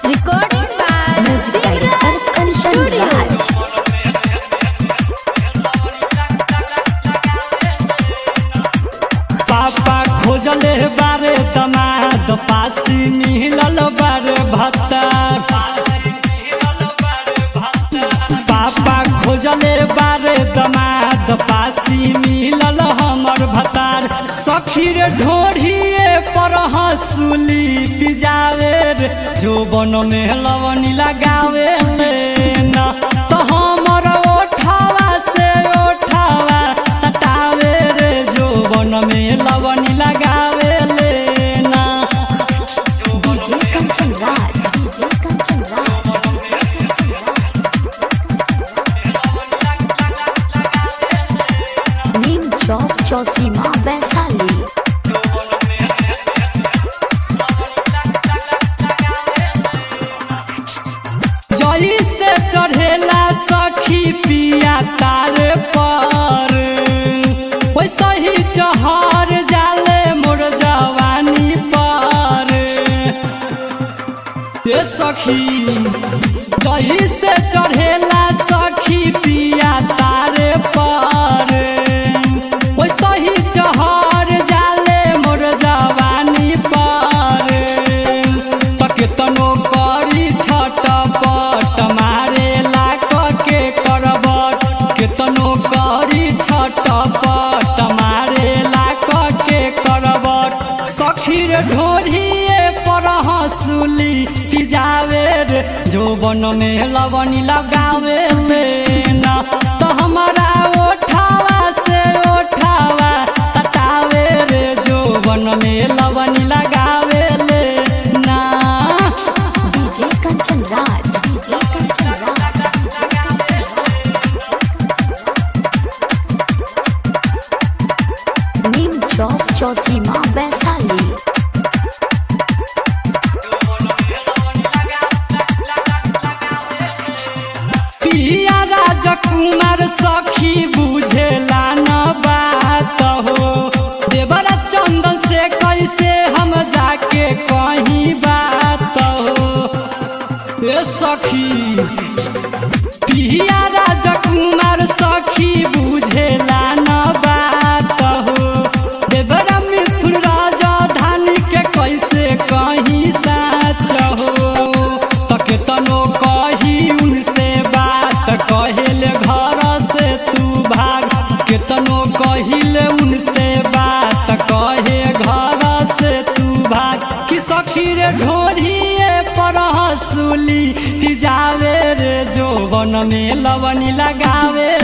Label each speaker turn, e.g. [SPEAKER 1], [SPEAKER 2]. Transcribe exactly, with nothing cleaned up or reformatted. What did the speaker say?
[SPEAKER 1] Recording by
[SPEAKER 2] Music director Kanchan Raj.
[SPEAKER 3] पापा खोजले बारे दमाद पासी मिलल बारे भत्तर। पापा खोजले बारे दमाद पासी मिलल हमर भतार। सखी रे ढोढ़िए पर हंसुली पिजावे रे जोबन में लवनी लगावे लेना तो हमर ओठावा से ओठावा सटावे रे जोबन में लवनी लगावे लेना।
[SPEAKER 2] DJ Kanchan Raj, DJ Kanchan Raj. नीम चौक चौसीमा वैशाली।
[SPEAKER 3] जई से चढ़ेला सखी पिया तारे पर वैसा ही चहर जाले मोर जवानी पर। ये सखी जई से चढ़ेला सखी पिया तारे पर वैसा ही चहर जाले मोर जवानी पर। तनो करी छटपट मारेला के करबट केतनो करी छटपट मारेला के करबट। सखी रे ढोढ़िए पर हंसुली पिजावे रे जोबन में लवनी लगावे लेना तो हमारा ओठावा से ओठावा सटावे रे जोबन में लवनी लगावे लेना।
[SPEAKER 2] DJ Kanchan Raj, DJ Kanchan Raj. नीम चौक चौसीमा वैशाली।
[SPEAKER 3] पिया राजकुमार सखी बुझेला न बात हो देवरा चंदन से कैसे हम जाके कहीं बात हो। ए सखी पिया राजकुमार सखी बुझेला न बात हो देवरा मिथुन राजधानी के कैसे कहीं साच हो। तके तनो कही उनसे बात कहेले घर से तू भाग केतनो कहिले उनसे बात कहे घर से तू भाग। कि सखी रे ढोढ़िए पर हंसुली पिजावे रे जोबन में लवनी लगावे